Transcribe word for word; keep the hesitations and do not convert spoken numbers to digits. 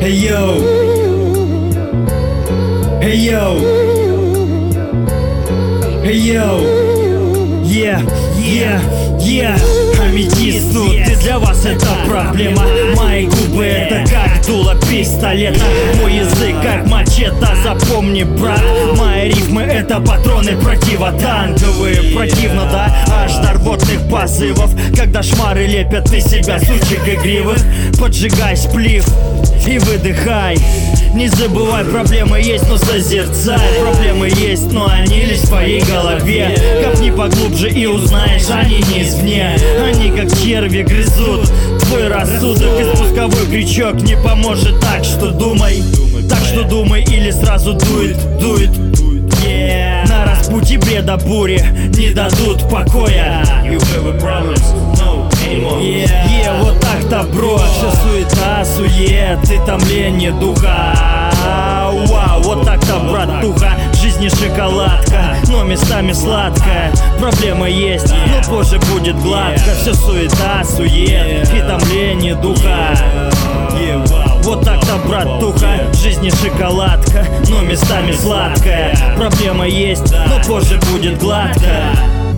Hey yo, hey yo, hey yo, yeah, yeah, yeah. Аметист, ну ты для вас это проблема. Мои губы это как дуло пистолета, мой язык как мачете, запомни, брат. Мои рифмы это патроны противотанковые. Противно, да, аж до рвотных позывов, когда шмары лепят из себя сучек игривых. Поджигай сплив и выдыхай. Не забывай, проблемы есть, но созерцай. Проблемы есть, но они лишь в твоей голове. Копни поглубже и узнаешь, они не извне. Они как черви грызут твой рассудок, и спусковой крючок не поможет. Так что думай, так что думай, или сразу дует, дует. Yeah. На распутье бреда бури не дадут покоя. Yeah, yeah, вот так-то, бро. Все суета, сует и томление духа. Вау, вот так-то, братуха. В жизни шоколадка, но местами сладкая. Проблема есть, но позже будет гладко. Все суета, сует и томление духа. Вот так-то, братуха, в жизни шоколадка, но местами сладкая. Проблема есть, но позже будет гладко.